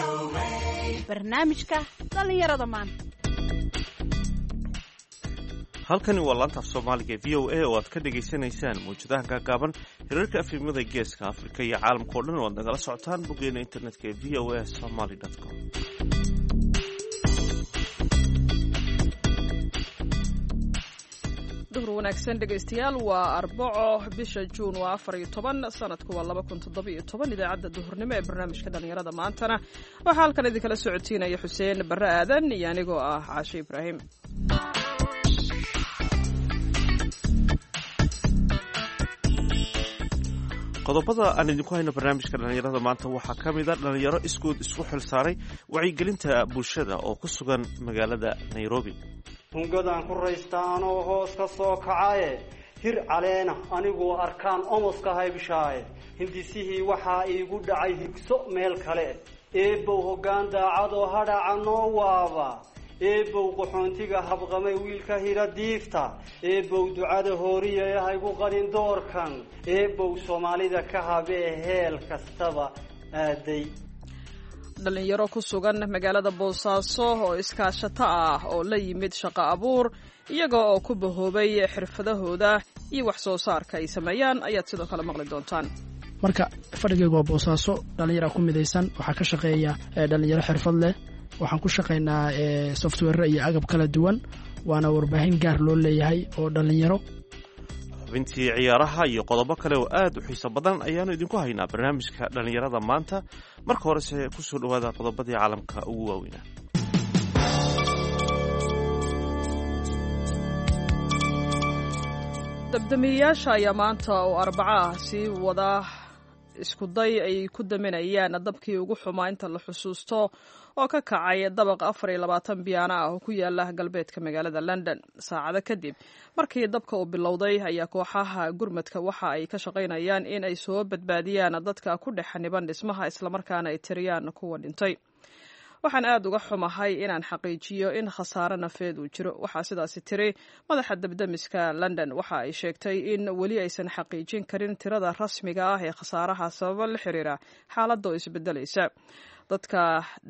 barnaamijka dhalinyarada maanta. halkani waa laanta af soomaaliga v o a oo aad ka dhagaysanaysaan mawjadaha gaagaaban hirarka afrimada geeska afrika iyo caalamka oo dhan oo aad nagala socotaan boggeena internetka ee v o a somaly com. duhur wanaagsan dhegaystayaal, waa Arbaco bisha Juun waa 14 sanadku waa 2017. idaacadda duhurnimo ee barnaamijka dhalinyarada maantana waxaa halkan idinkala socotiinaya Xuseen Barre Aadan iyo anigoo ah Caashe Ibraahim. qodobada aan idinku hayno barnaamijka dhalinyarada maanta waxaa ka mid a dhalinyaro isku xilsaaray wacyigelinta bulshada oo ku sugan magaalada Nairobi. hungadaan ku raystaanoo hoos ka soo kacaye hir caleena anigoo arkaan omoska haybshaaye hindisihii waxaa iigu dhacay higso meel kale eebow hoggaan daacadoo hadhaca noo waaba eebow qaxoontiga habqamay wiilka hira diifta eebow ducada hooriya haygu qarin doorkan eebow soomaalida ka habee heel kastaba aaday. dhalinyaro ku sugan magaalada Boosaaso oo iskaashato ah oo la yimid shaqo abuur iyaga oo ku bahoobay xirfadahooda iyo wax soo saarka ay sameeyaan ayaad sidoo kale maqli doontaan. marka fadhigayga waa Boosaaso, dhalinyaro ku midaysan waxaa ka shaqeeya dhalinyaro xirfad leh. waxaan ku shaqeynaa software iyo agab kala duwan, waana warbaahin gaar loo leeyahay oo dhalinyaro. xubintii ciyaaraha iyo qodobo kale oo aad u xiiso badan ayaanu idinku haynaa barnaamijka dhalinyarada maanta. marka horese ku soo dhawaada qodobadii caalamka ugu waaweynaa. dabdamiyayaasha ayaa maanta oo Arbaco ah sii wada isku day ay ku daminayaan dabkii ugu xumaa inta la xusuusto oo ka kacay dabaq 24 biyaana ah oo ku yaala galbeedka magaalada London. saacado kadib markii dabka uu bilowday ayaa kooxaha gurmadka waxa ay ka shaqaynayaan in ay soo badbaadiyaan dadka ku dhex xaniban dhismaha isla markaana ay tiriyaan kuwa dhintay. waxaan aad uga xumahay inaan xaqiijiyo in khasaare nafeed uu jiro, waxaa sidaasi tiri madaxa dabdamiska London. waxa ay sheegtay in weli aysan xaqiijin karin tirada rasmiga ah ee khasaaraha sabab la xiriira xaaladda oo isbedelaysa. dadka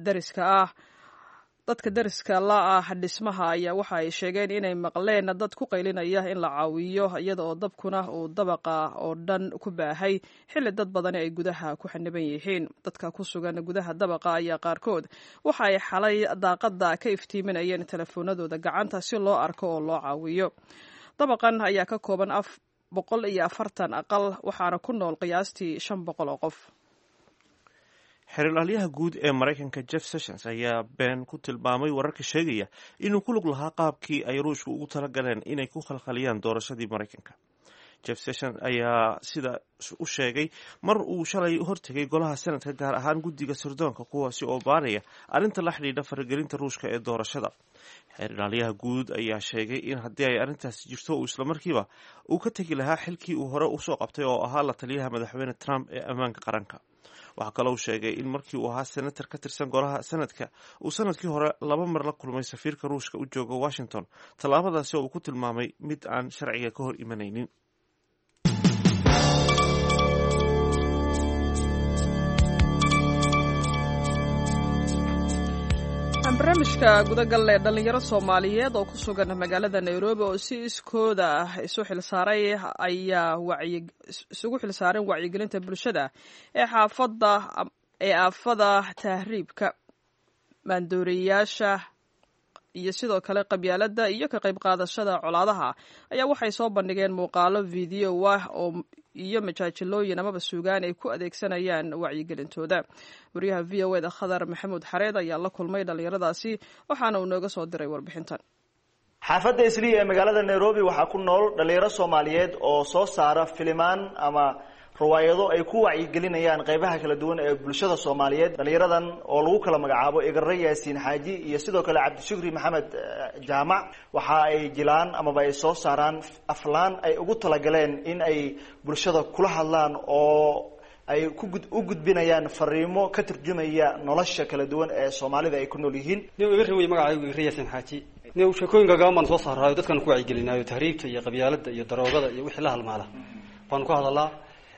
dariska la ah dhismaha ayaa waxa ay sheegeen inay maqleen dad ku qaylinaya in la caawiyo iyada oo dabkuna uu dabaqa oo dhan ku baahay xilli dad badani ay gudaha ku xaniban yihiin. dadka ku sugan gudaha dabaqa ayaa qaarkood waxa ay xalay daaqada ka iftiiminayeen telefoonadooda gacanta si loo arko oo loo caawiyo. dabaqan ayaa ka kooban 140 aqal waxaana ku nool qiyaastii 500 oo qof. xeeralyaha guud ee Mareykanka Jeff Sessions ayaa been ku tilmaamay wararka sheegaya inuu ku lug lahaa qaabkii ay Ruushku ugu talagaleen inay ku khalkhaliyaan doorashadii Mareykanka. Jeff Sessions ayaa sida u sheegay mar uu shalay hortegay golaha Senadka, gaar ahaan guddiga sirdoonka kuwaasi oo baaraya arrinta la xidhiidha faragelinta Ruushka ee doorashada. xeeralyaha guud ayaa sheegay in haddii ay arrintaasi jirto uu islamarkiiba uu ka tegi lahaa xilkii uu hore usoo qabtay oo ahaa la taliyaha madaxweyne Trump ee ammaanka qaranka. waxaa kaloo sheegay in markii uu ahaa senator ka tirsan golaha Senadka uu sanadkii hore 2 mar la kulmay safiirka Ruushka u jooga Washington, tallaabadaasi oo uu ku tilmaamay mid aan sharciga ka hor imanaynin. barnaamijka gudagal ee dhalinyaro Soomaaliyeed oo ku sugan magaalada Nairobi oo si iskooda ah isugu xilsaaran wacyigelinta bulshada ee aafada tahriibka, maandooriyayaasha iyo sidoo kale qabyaalada iyo ka qayb qaadashada colaadaha ayaa waxay soo bandhigeen muuqaalo video ah oo iyo majaajilooyin amaba suugaan ay ku adeegsanayaan wacyigelintooda. wariyaha v o a da Khadar Maxamuud Xareed ayaa la kulmay dhalinyaradaasi waxaana uu nooga soo diray warbixintan. xaafadda Islii ee magaalada Nairobi waxaa ku nool dhalinyaro Soomaaliyeed oo soo saara filimaan ama riwaayado ay ku wacyigelinayaan qaybaha kala duwan ee bulshada Soomaaliyeed. dhalinyaradan oo lagu kala magacaabo Igarre Yaasiin Xaaji iyo sidoo kale Cabdishukri Maxamed Jaamac waxa ay jilaan ama ay soo saaraan aflaan ay ugu talagaleen in ay bulshada kula hadlaan oo ay u gudbinayaan fariimo ka turjumaya nolosha kala duwan ee Soomaalida ay ku nool yihiin. Igarre way magacaygu Igarre Yaasiin Xaaji. sheekooyinka gaaban soo saaraayo dadkan ku wacyigelinayo tahriibta iyo qabyaalada iyo daroogada iyo wixii la halmaala baan ku hadalaa.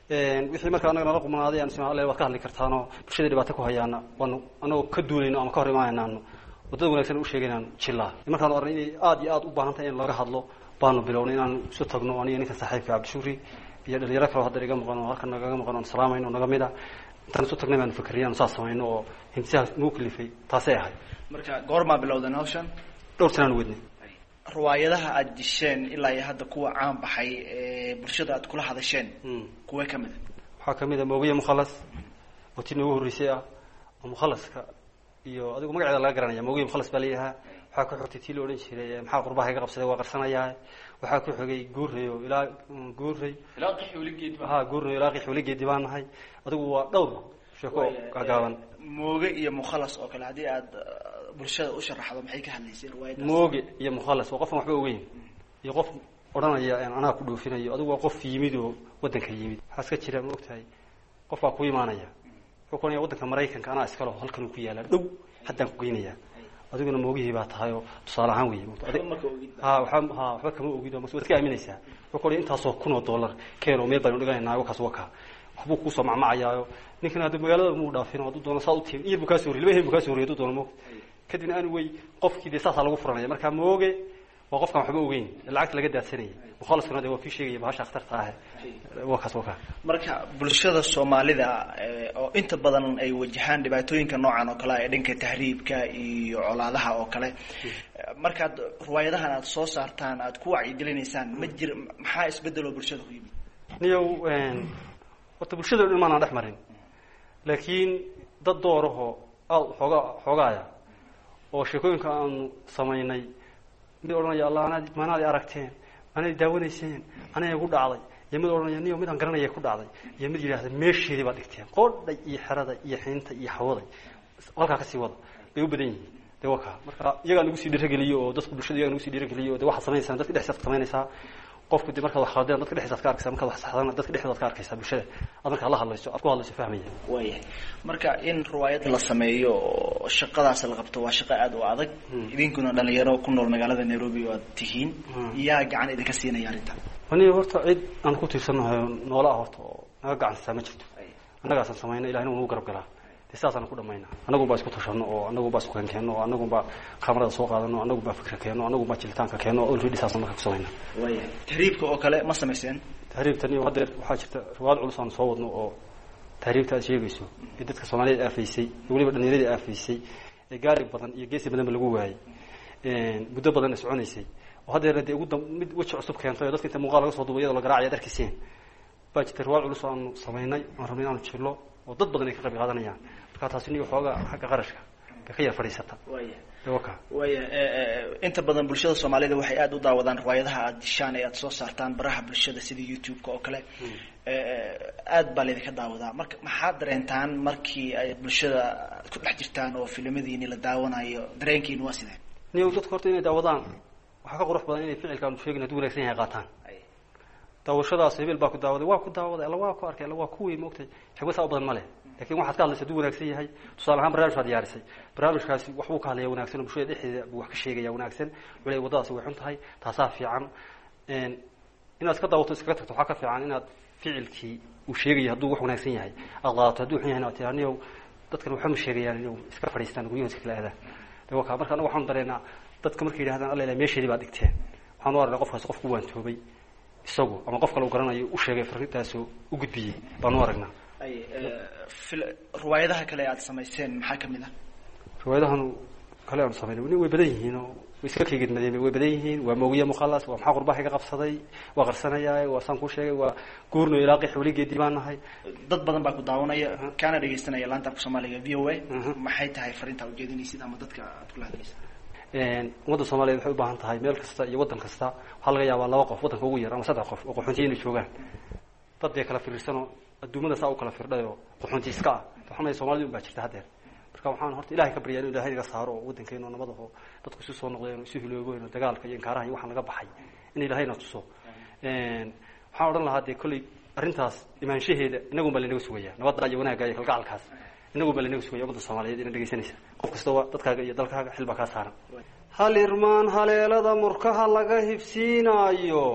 wixii markaa anaga nala qumanaaday aan isma alle waad ka hadli kartaanoo bulshada dhibaato ku hayaana waanu anagoo ka duulayno ama ka hor imaanaynaano wadada wanaagsan u sheegaynaan jilaa markaanu arnay inay aad iyo aad u baahan tahay in laga hadlo baanu bilownay inaan isu tagno aniga ninka saaxiibka cabdishuuri iyo dhalinyaro kale hadda iga maqan oo halkan nagaga maqan oo salaamayno naga mid ah intaan isu tagnay baanu fikiriyaan saas samayno oo hindisaha nagu kalifay taasay ahay marka goormaa bilowdeen hawshan dhowr sanaan wadnay riwaayadaha aad disheen ilaa iyo hadda kuwa caan baxay bulshada aad kula hadasheen kuwa kamid waxaa kamid ah moogiye mukhalas oo tii noogu horreysay ah oo mukhalaska iyo adigu magaceeda laga garanaya moogiye mukhalas baa leeyahaa waxaa ku xigtay tii la odhan jiray maxaa qurbaha iga qabsaday waa qarsanayaa waxaa ku xigay guurey oo ilaa guurey guurey ilaa qixweligeedi baan nahay adigu waa dhowr sheeko gaaban mooge iyo mukhalas oo kale haddii aad bulshada u sharaxdo maxay ka hadlaysay riwaayadaas mooge iyo mukhalas waa qofan waxba ogeyn iyo qof odhanaya anaa ku dhoofinayo adigu waa qof yimid oo waddanka yimid waxaa iska jira ma ogtahay qof baa ku imaanaya wuxuu ku oranaya waddanka maraykanka anaa iskale oo halkan ku yaala dhow haddaan ku geynayaa adiguna moogihii baa tahay oo tusaale ahaan weeye waxba kama ogid oo mas waad iska aaminaysaa wuxuu ku oranaya intaasoo kun oo dollar keen oo meel baynu dhiganaynaa wakaas waka waxbuu kusoo macmacayaayo ninkan hadda magaalada muu dhaafin oo hadduu doono saa u tiim iyo buu kaa soo horrey laba hel buu kaa soo horrey hadduu doono moog kadibna aan wey qofkii dee saasaa lagu furanaya marka mooge waa qofkaan waxba ogeyn lacagta laga daadsanayay mukhalaskuna de waa kii sheegaya bahasha akhtarta ah wakaas waka marka bulshada soomaalida oo inta badan ay wajahaan dhibaatooyinka noocan oo kale ee dhanka tahriibka iyo colaadaha oo kale markaad riwaayadahan aad soo saartaan aad ku wacyigelinaysaan ma jir maxaa isbedelo bulshada ku yimid niyow horta bulshada dhan maanaan dhex marin laakiin dad doorahoo aad xoogaaya oo sheekooyinka aanu samaynay mid odhanaya allah maanaad i aragteen maanaad daawanayseen anaa igu dhacday iyo mid odhanaya niyo midaan garanaya ku dhacday iyo mid yidhaahda meesheedii baad dhigteen qoodhay iyo xerada iyo xiinta iyo xawaday halkaa kasii wada bay u badan yihiin de waka marka iyagaa nagu sii dhiirageliyo oo dadku bulshada iyagaa nagu sii dhiirageliyo o de waxaad samaynaysaa dadka dhexdiisaad ka samaynaysaa qofku de markaad wax khaldeen dadka dhexdiisaad ka arkaysaa markaad wax saxdana dadka dhexdoodaad ka arkaysaa bulshada aad markaa la hadlayso aad ku hadlayso fahmaya waayahay marka in riwaayad la sameeyo oo shaqadaas la qabto waa shaqo aad u adag idinkuna dhalinyaro ku nool magaalada Nairobi oo aad tihiin yaa gacan idinka siinaya arrintan aniga horta cid aan ku tiirsanahay noola horta oo naga gacan siisaa ma jirto annagaasan samaynay ilahina uu nagu garab galaa sidaasaan ku dhamaynaa anagu baa isku tashano oo anagu baa isku keenno oo anagu baa kamarada soo qaadano anagu baa fikir keenno anagu baa jilitaanka keenno oo already saasaan markaa ku samaynaa waayahay tahriibka oo kale ma samayseen tahriibtan iyo hadda waxaa jirta riwaayad culus aan soo wadno oo tahriibta aad sheegayso ee dadka Soomaaliyeed aafaysay waliba dhalinyarada aafaysay ee gaari badan iyo geesi badan lagu waayay muddo badan soconaysay oo hadda reeday ugu mid wajh cusub keentay dadka inta muuqaal laga soo duubay iyadoo la garaacay darkiiseen baa jirta riwaayad culus aan samaynay aan rabnay inaan jilo oo dad badan ay ka qayb qaadanayaan marka taasi niyo xooga xagga qarashka ka yar fadhiisata inta badan bulshada Soomaalida waxay aad u daawadaan riwaayadaha aad dishaan ee aad soo saartaan baraha bulshada sida YouTube-ka oo kale aad baa leedka daawadaa marka maxaa dareentaan markii ay bulshada ku dhex jirtaan oo filimadiina la daawanayo dareenkiina waa sidee niyo dadku horta inay daawadaan waxa ka qurux badan inay ficilkaan sheegina dad wanaagsan yahay qaataan daawashadaas hebel baa ku daawaday waa ku daawaday alla waa ku arkay alla waa ku weey moogtay xigmad saa badan ma leh laakiin waxaad ka hadlaysaa duu wanaagsan yahay tusaale ahaan barnaamij baad diyaarisay barnaamijkaasi waxbuu ka hadlayaa wanaagsan oo bulshada dhexdeeda buu wax ka sheegaya wanaagsan weli wadadaasi way xun tahay taasaa fiican inaad ka daawato iskaga tagto waxaa ka fiican inaad ficilkii uu sheegaya hadduu wax wanaagsan yahay aad qaadato hadduu xun yahay tii aniyow dadkan waxa ma sheegayaan inuu iska fadhiistaan guryahood kala aadaan marka anagu waxaan dareenaa dadka markay yidhahdaan alla ilaa meesheedii baad dhigteen waxaan u aragnaa qofkaasi qof ku waantoobay isagu ama qof kale uu garanayo u sheegay fariintaasoo u gudbiyey baan u aragnaa riwaayadaha kale aad samayseen maxaa kamid ah riwaayadahan kale aan samaynay way badan yihiin oo way iska keegidmadeen way badan yihiin waa moogiye mukhalas waa maxaa qurbaha iga qabsaday waa qarsanayaa waa saan ku sheegay waa guurno ilaa qixweligeedii baan nahay dad badan baa ku daawanaya kana dhageysanaya laanta afka Soomaaliga VOA maxay tahay fariinta ujeedinaysid ama dadka aad kula hadlaysaa ummadda Soomaaliyeed waxay u baahan tahay meel kasta iyo waddan kasta waxaa laga yaabaa 2 qof waddanka ugu yar ama 3 qof oo qaxoontiga inay joogaan dad ay kala fiirsano adduumada saa u kala firdhayo qaxoonti iska ah waxaan Soomaalidu baa jirta hadda marka waxaan horta Ilaahay ka baryaa inuu Ilaahay naga saaro waddankeena nabad ah dadku si soo noqdeen oo si hiloobayeen dagaalka iyo inkaaraha iyo waxaan laga baxay in Ilaahay na tuso waxaan oran lahaa de kulli arrintaas imaanshaheeda inagu bal inaga sugaya nabadda iyo wanaagga iyo kalgacalkaas inagu bal inaga sugaya ummadda Soomaaliyeed inay dhageysanaysa qof kasta dadkaaga iyo dalkaaga xilba ka saaran hal irmaan haleelada murkaha laga hibsiinaayo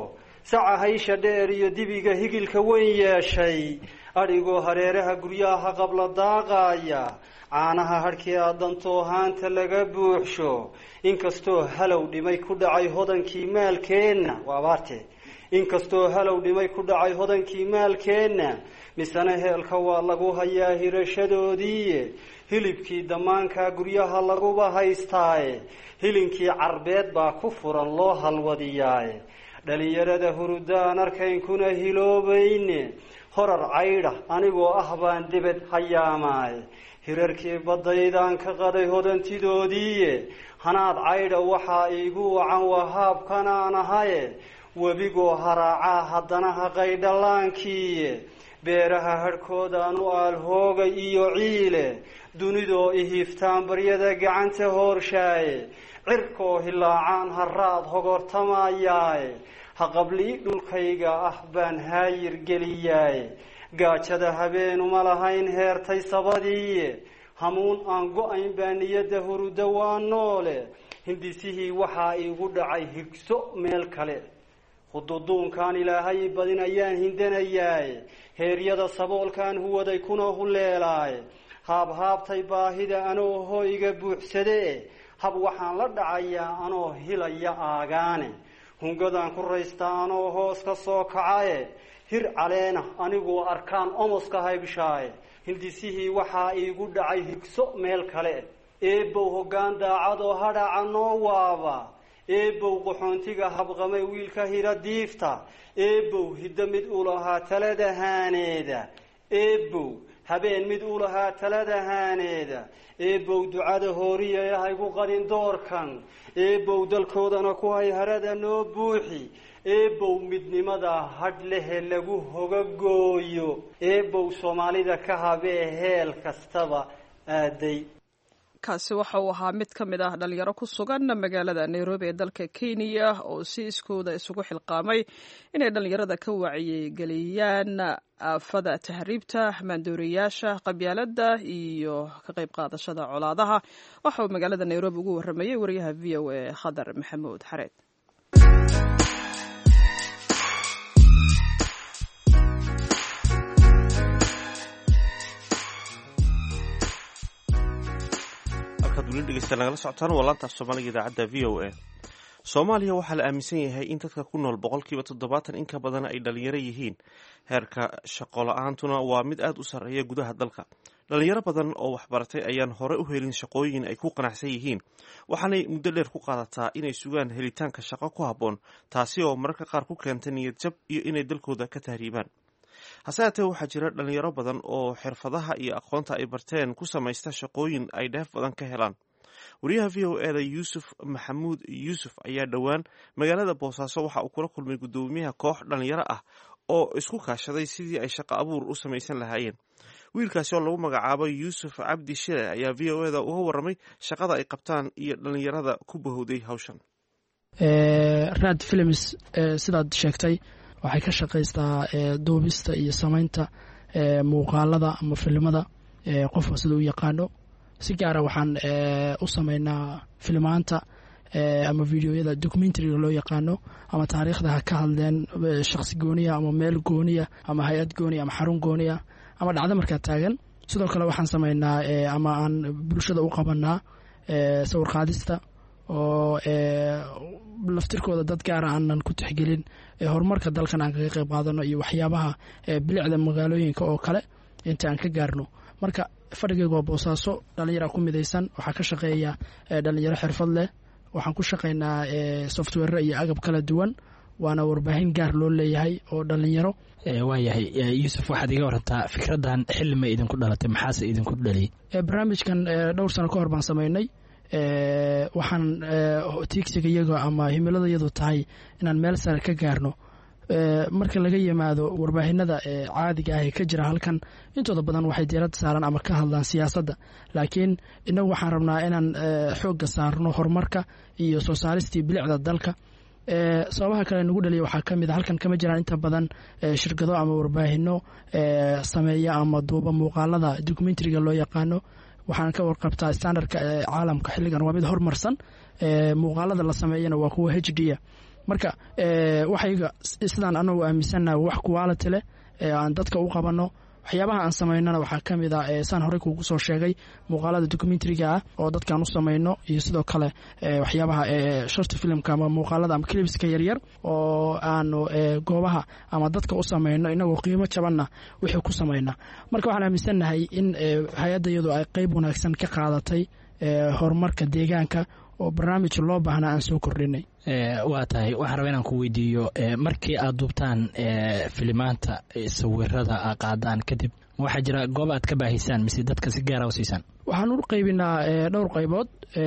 saca haysha dheer iyo dibiga higilka weyn yeeshay adhigoo hareeraha guryaha qabla daaqaaya caanaha hadhkii aadantoo haanta laga buuxsho inkastoo halow dhimay ku dhacay hodankii maalkeenna waa abaarte inkastoo halow dhimay ku dhacay hodankii maalkeenna misana heelka waa lagu hayaa hirashadoodii hilibkii damaanka guryaha laguba haystaaye hilinkii carbeed baa ku furan loo halwadiyaaye dhalinyarada hurudaan arkaynkuna hiloobayne horar caydha anigoo ah baan debed hayaamaaye hirarkii baddaydaan ka qaday hodantidoodiiye hanaad caydha waxaa iigu wacan wahaabkanaan ahaye webigoo haraacaa haddana haqay dhallaankiiye beeraha hadhkoodaan u aalhoogay iyo ciile dunidoo ihiiftaan baryada gacanta hoorshaaye cirkoo hilaacaan haraad hogortamayaaye haqablii dhulkayga ah baan haayir geliyaaye gaajada habeenuma lahayn heertay sabadiiye hamuun aan go-ayn baa niyadda huruda waa noole hindisihii waxaa iigu dhacay higso meel kale hududuunkaan ilaahay badin ayaan hindanayaaye heeryada saboolkaan huwaday kuna huleelaaye haabhaabtay baahida anoo hoyga buuxsadee hab waxaan la dhacayaa anoo hilaya aagaane hungadaan ku raystaa anoo hoos ka soo kacaye hir caleena anigoo arkaan omoska haybshaaye hindisihii waxaa iigu dhacay higso meel kale eebow hoggaan daacadoo hadhaca noo waaba eebow qaxoontiga habqamay wiilka hira diifta eebow hiddo mid u lahaa talada haaneeda eebow habeen mid u lahaa talada haaneeda eebow ducada hooriya haygu qarin doorkan eebow dalkoodana ku hay harada noo buuxi eebow midnimada hadh lehe lagu hogagooyo eebow soomaalida ka habee heel kastaba aaday kaasi waxa uu ahaa mid ka mid ah dhalinyaro ku sugan magaalada nairobi ee dalka kenya oo si iskooda isugu xilqaamay inay dhalinyarada ka wacyigeliyaan aafada tahriibta maandooriyaasha qabyaalada iyo ka qayb qaadashada colaadaha waxa uu magaalada nairobi ugu waramayay wariyaha v o a khadar maxamuud xareed nagala socotaan waa laantaaf soomaaliga idaacadda v o a soomaaliya waxaa la aaminsan yahay in dadka ku nool 70% in ka badan ay dhalinyaro yihiin heerka shaqo la-aantuna waa mid aada u sarreeya gudaha dalka dhalinyaro badan oo waxbaratay ayaan hore u helin shaqooyin ay ku qanacsan yihiin waxaanay muddo dheer ku qaadataa inay sugaan helitaanka shaqo ku habboon taasi oo mararka qaar ku keenta niyad jab iyo inay dalkooda ka tahriibaan hase haatee waxaa jira dhalinyaro badan oo xirfadaha iyo aqoonta ay barteen ku samaysta shaqooyin ay dheef badan ka helaan wariyaha v o eda yuusuf maxamuud yuusuf ayaa dhowaan magaalada boosaaso waxa uu kula kulmay guddoomiyaha koox dhalinyaro ah oo isku kaashaday sidii ay shaqo abuur u samaysan lahaayeen wiilkaasi oo lagu magacaabo yuusuf cabdi shire ayaa v o eda uga warramay shaqada ay qabtaan iyo dhalinyarada ku bahowday hawshan raad films sidaad sheegtay waxay ka shaqaystaa duubista iyo samaynta muuqaalada ama filimada qofka sida u yaqaano si gaara waxaan u samaynaa filmaanta ama videoyada documentaryga loo yaqaano ama taariikhda ha ka hadleen shakhsi gooniya ama meel gooniya ama hay-ad gooniya ama xarun gooniya ama dhacdo markaa taagan sidoo kale waxaan samaynaa ama aan bulshada u qabanaa sawir qaadista oo laftirkooda dad gaara aanan ku tixgelin horumarka dalkan aan kaga qayb qaadano iyo waxyaabaha bilicda magaalooyinka oo kale inta aan ka gaarno marka fadhigayga waa boosaaso dhalinyara ku midaysan waxaa ka shaqeeya dhalinyaro xirfad leh waxaan ku shaqaynaa software iyo agab kala duwan waana warbaahin gaar loo leeyahay oo dhalinyaro waayahay yuusuf waxaad iga warantaa fikraddan xilli ma idinku dhalatay maxaase idinku dhaliyay barnaamijkan dhowr sano ka hor baan samaynay waxaan tiigsiga iyaga ama himilada iyadu tahay inaan meel sare ka gaarno marka laga yimaado warbaahinada caadiga ah ee ka jira halkan intooda badan waxay diiradda saaraan ama ka hadlaan siyaasadda laakiin inagu waxaan rabnaa inaan xoogga saarno horumarka iyo soo saaristii bilicda dalka sababaha kale nagu dhaliya waxaa ka mid a halkan kama jiraan inta badan shirkado ama warbaahino sameeya ama duuba muuqaalada documentaryga loo yaqaano waxaan ka warqabtaa standardka caalamka xilligan waa mid horumarsan muuqaalada la sameeyana waa kuwa h d a marka waxayga sidaan anagu aaminsannahay wax quality leh aan dadka u qabanno waxyaabaha aan samaynana waxaa ka mid ah saan horey kuugu soo sheegay muuqaalada documentariga ah oo dadkaan u samayno iyo sidoo kale waxyaabaha short filmka ama muuqaalada ama clipska yaryar oo aanu goobaha ama dadka u samayno inagoo qiimo jabanna wixii ku samaynaa marka waxaan aaminsannahay in hay-adda iyadu ay qayb wanaagsan ka qaadatay horumarka deegaanka oo barnaamij loo baahnaa aan soo kordhinay waa tahay waxaan rabaa inaan ku weydiiyo markii aad duubtaan filimaanta sawirada aad qaadaan kadib waxaa jira goob aad ka baahisaan mise dadka si gaara u siisaan waxaan u qaybinaa dhowr qaybood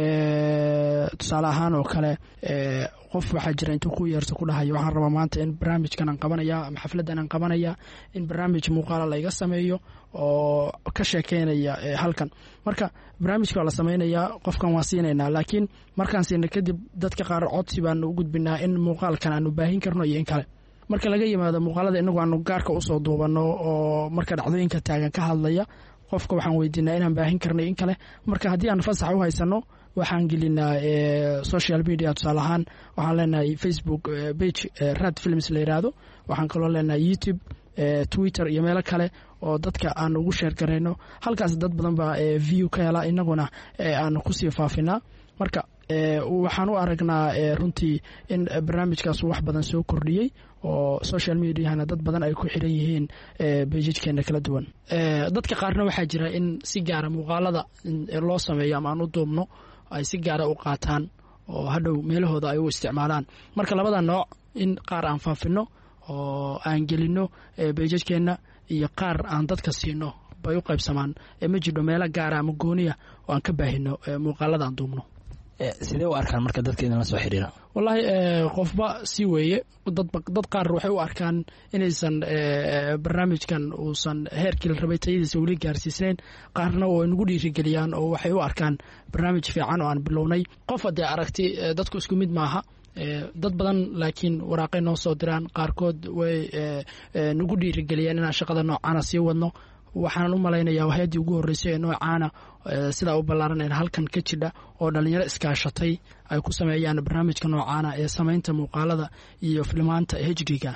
tusaale ahaan oo kale qof waxaa jira intuu ku yeerto ku dhahayo waxaan rabaa maanta in barnaamijkan aan qabanaya ama xafladdan aan qabanaya in barnaamij muuqaala layga sameeyo oo ka sheekeynaya halkan marka barnaamijka waa la samaynayaa qofkan waan siinaynaa laakiin markaan siina kadib dadka qaar codsi baanu u gudbinaa in muuqaalkan aanu baahin karno iyo in kale marka laga yimaado muuqaalada inagu aanu gaarka usoo duubanno oo marka dhacdooyinka taagan ka hadlaya qofka waxaan weydiinaa inaan baahin karnay in kale marka haddii aan fasax u haysano waxaan gelinaa social media tusaale ahaan waxaan leenahay Facebook page Rad Films la yiraahdo waxaan kaloo leenahay YouTube Twitter iyo meelo kale oo dadka aan ugu share gareyno halkaas dad badan baa view ka hela inaguna aan ku sii faafinaa marka waxaan u aragnaa runtii in barnaamijkaas wax badan soo kordhiyey oo social mediahana dad badan ay ku xiran yihiin bejijkeena kala duwan dadka qaarna waxaa jira in si gaara muuqaalada loo sameeyo ama aan u duubno ay si gaara u qaataan oo hadhow meelahooda ay u isticmaalaan marka labada nooc in qaar aan faafino oo aan gelino bejijkeena iyo qaar aan dadka siino bay u qaybsamaan ma jirto meelo gaara ama gooniya oo aan ka baahino muuqaalada aan duubno sidee u arkaan marka dadka idinla soo xiriira wallaahi qofba si weeye dad qaar waxay u arkaan inaysan barnaamijkan uusan heerkii la rabay tayadiisa weli gaarsiisnayn qaarna oo nagu dhiirigeliyaan oo waxay u arkaan barnaamij fiican oo aan bilownay qof haddee aragti dadku isku mid maaha dad badan laakiin waraaqay noo soo diraan qaarkood way nagu dhiirigeliyeen inaan shaqada noocaana sii wadno waxaan u malaynayaa hay-addii ugu horreysay ee noocaana sidaa u ballaaran ee halkan ka jidha oo dhallinyaro iskaashatay ay ku sameeyaan barnaamijka noocaana ee samaynta muuqaalada iyo filmaanta hd-ga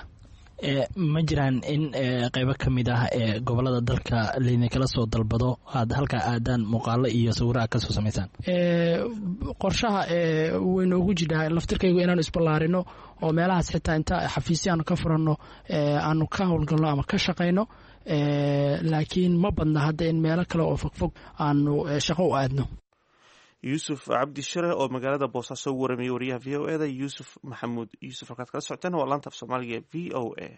ma jiraan in qaybo ka mid ah ee gobolada dalka laydinkala soo dalbado aad halkaa aadaan muuqaalo iyo sawiraha ka soo samaysaan qorshaha way noogu jidhaa laftirkaygu inaanu isballaarino oo meelahaas xitaa inta xafiisyo aanu ka furanno aanu ka howlgalno ama ka shaqayno laakiin ma badna hadda in meelo kale oo fogfog aanu shaqo u aadno yuusuf cabdi shire oo magaalada boosaaso u waramayay wariyaha v o eda yuusuf maxamuud yuusuf halkaad kala socoteen waa laanta af soomaaliga v o a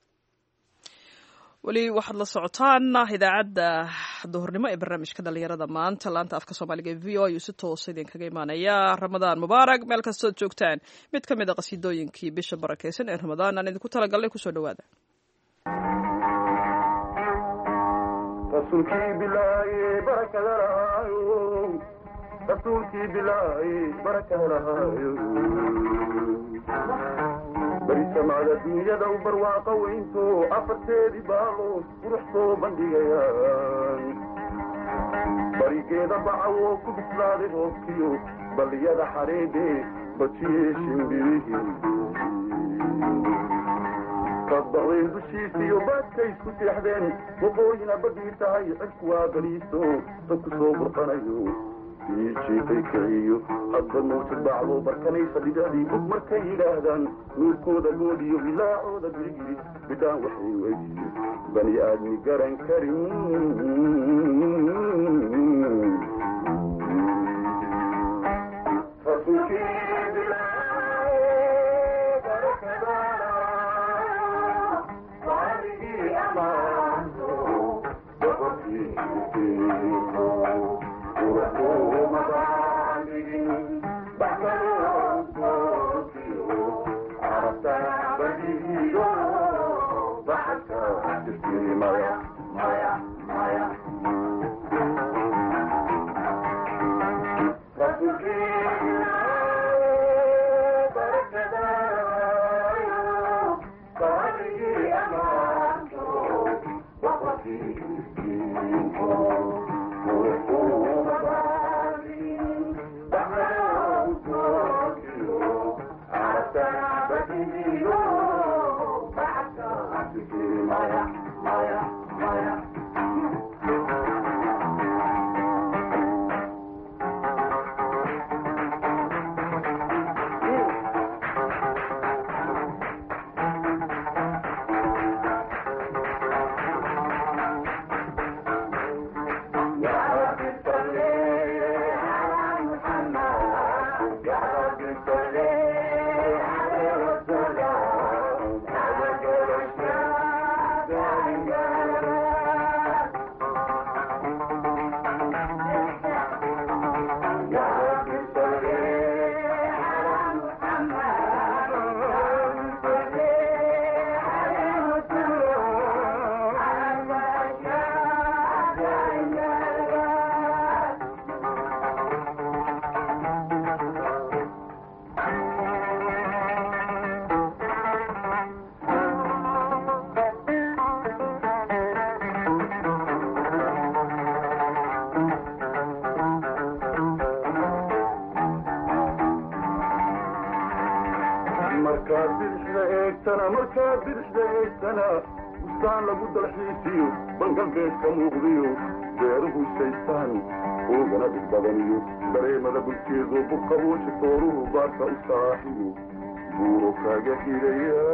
weli waxaad la socotaan idaacadda duhurnimo ee barnaamijka dhalinyarada maanta laanta afka soomaaliga ee v o a si toosa idinkaga imaanaya ramadaan mubaarak meel kastood joogtaan mid ka mid a qasiidooyinkii bisha barakeysan ee ramadaan aan idinku talagalnay kusoo dhawaada rasuulkii bilaaye barakada lahaayo rasuulkii bilaaye barakada lahaayo bari samada dunyada u barwaaqa weynto afarteedii baalood qurux soo bandhigayaan barigeeda bacawo ku bislaaday roobkiyo balliyada xareedhe bajiyee shimbirihii kadbaqdeen dushiisiyo baadkay isku seexdeen waqooyina badhii tahay cirku waa baliiso dadku soo burqanayo jiifay kiciyo hadba mawjad bacdo barkanaysa dhidadii bug markay yidhaahdaan nuurkooda goodhiyo bilaacooda birigiri bidhaan waxay weydiyo bani aadmi garan karin bustaan lagu dalxiisiyo bangalbeedka muuqdiyo beeruhu shaystaan oogana dhig badaniyo dareemada bulkeedu buqabuushi tooruhu baarka u saaxiyo buuro kaaga xidhaya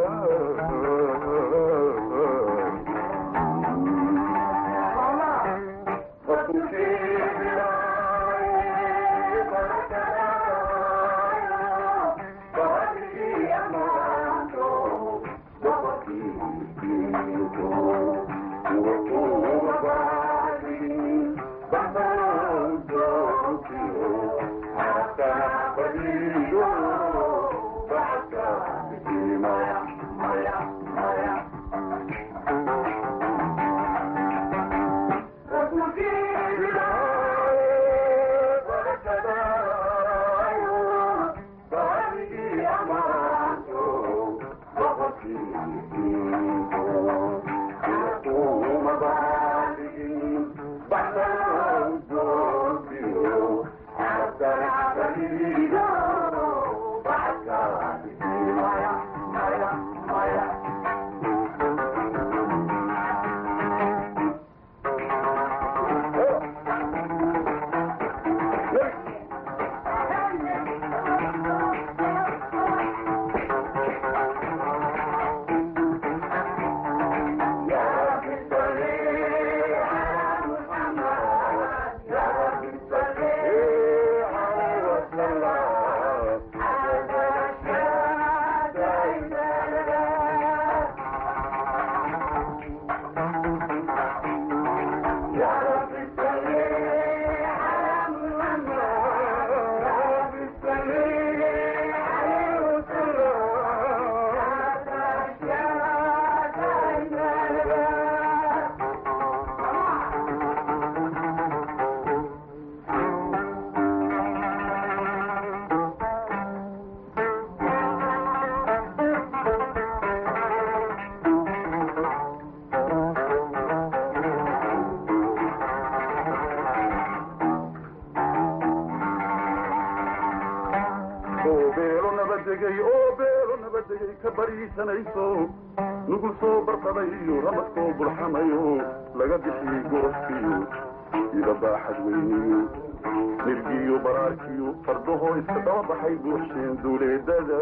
nugul soo barqadayo ramadkoo burxamayo laga bixiyey gorofkiyo ida baaxad weyniyo nirgiyo baraarkiyo fardahoo iska daba baxay buuxsheen duuleedada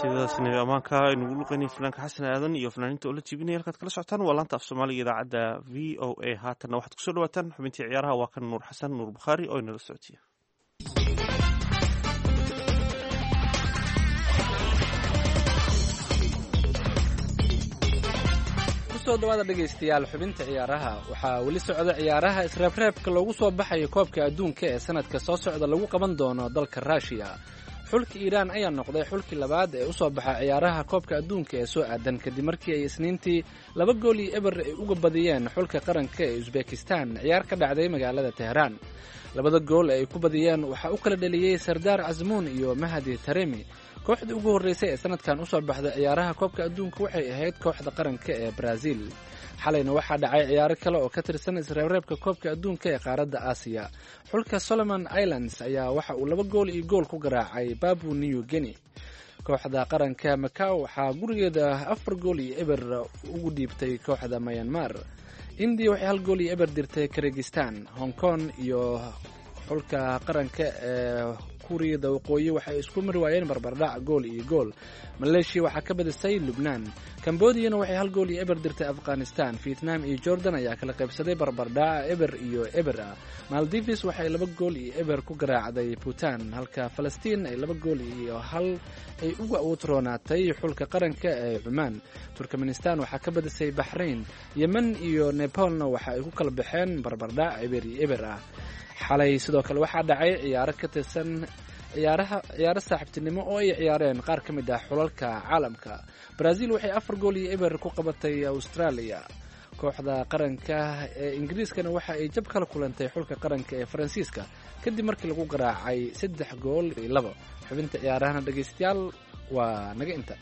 qasiidadaas nabi amaanka aynugu luqaynay fanaanka xasan aadan iyo fanaaniinta oo la jibinaya halkaad kala socotaan waa laanta af soomaaliga idaacadda v o a haatanna waxaad kusoo dhawaataan xubintii ciyaaraha waa kan nuur xasan nuur bukhaari oo inala socotiya soo dhawaada dhegaystayaal xubinta ciyaaraha waxaa weli socda ciyaaraha isreebreebka loogu soo baxayo koobka adduunka ee sanadka soo socda lagu qaban doono dalka ruushiya xulka iiraan ayaa noqday xulkii labaad ee u soo baxa ciyaaraha koobka adduunka ee soo aadan kadib markii ay isniintii 2-0 ay uga badiyeen xulka qaranka ee usbekistan ciyaar ka dhacday magaalada teheraan 2 gool ay ku badiyeen waxaa u kala dhaliyey sardaar casmuun iyo mahdi taremi kooxdii ugu horreysay ee sanadkan u soo baxday ciyaaraha koobka adduunka waxay ahayd kooxda qaranka ee Brazil xalayna waxaa dhacay ciyaaro kale oo ka tirsan isreebreebka koobka adduunka ee qaaradda Aasiya xulka Solomon Islands ayaa waxa uu 2-gool ku garaacay Papua New Guinea kooxda qaranka Macau waxaa gurigeeda 4-0 ugu dhiibtay kooxda Myanmar India waxay 1-0 dirtay Kyrgyzstan Hong Kong iyo xulka qaranka ee kuuriyada waqooyi waxay isku mari waayeen barbardhac gool iyo gool Malaysia waxaa ka badisay Lebanon Cambodia waxay 1-0 dirtay Afghanistan Vietnam iyo Jordan ayaa kala qaybsaday barbardhac eber iyo eber Maldives waxay 2-0 ku garaacday Bhutan halka Palestine ay 2-1 ay uga utroonatay xulka qaranka ee Oman Turkmenistan waxaa ka badisay Bahrain Yemen iyo Nepalna waxa ay ku kala baxeen barbardhac eber iyo eber xalay sidoo kale waxaa dhacay ciyaaro ka tirsan ciyaaro saaxiibtinimo oo ay ciyaareen qaar ka mid ah xulalka caalamka Brazil waxay 4-0 ku qabatay Australia kooxda qaranka ee Ingiriiskana waxa ay jab kala kulantay xulka qaranka ee Faransiiska kadib markii lagu garaacay 3-2 xubinta ciyaaraha dhageystayaal waa naga inta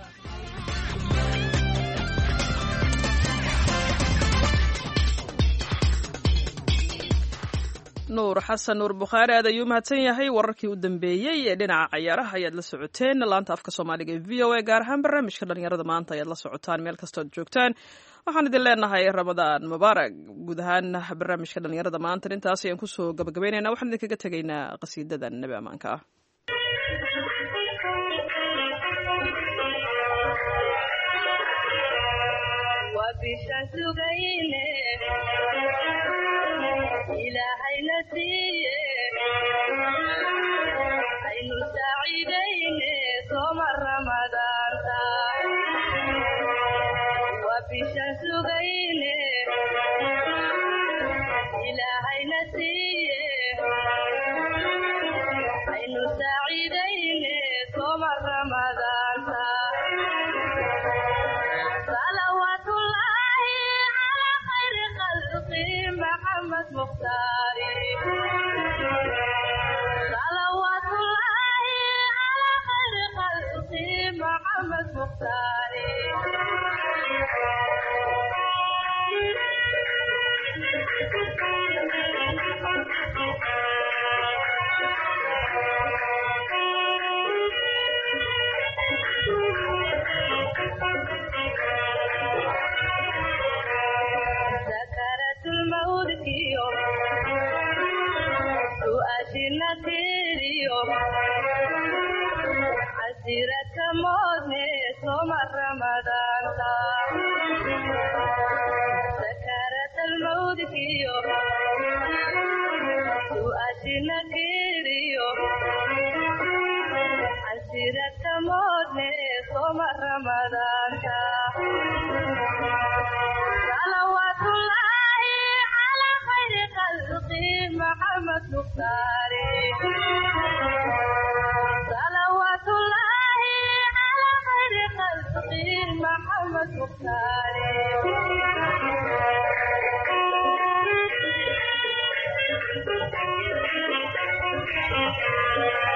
nuur xasan nuur bukhaari aad ayuu mahadsan yahay wararkii u dambeeyey ee dhinaca ciyaaraha ayaad la socoteen laanta afka soomaaliga ee v o a gaar ahaan barnaamijka dhalinyarada maanta ayaad la socotaan meel kastood joogtaan waxaan idin leenahay ramadaan mubaarak guud ahaan barnaamijka dhalinyarada maanta intaas ayaan kusoo gabagabeynayna waxaan idinkaga tegaynaa qasiidada nebi ammaanka ah إلهي نسيه عين سعيدين صوم رمضان وبشمس غين إلهي نسيه عين سعيدين صوم رمضان صلوات الله على خير خلقه محمد مختاري صلوات الله على خير خلقه محمد مختاري سكرت الموت يوم سؤاشنا تيريو عسيرة موتني صوم رمضان سكرت الموت يوم سؤاشنا تيريو عسيرة موتني صوم رمضان صلوات الله على خير خلقه محمد مختاري صلوات الله على خير خلقه محمد مختاري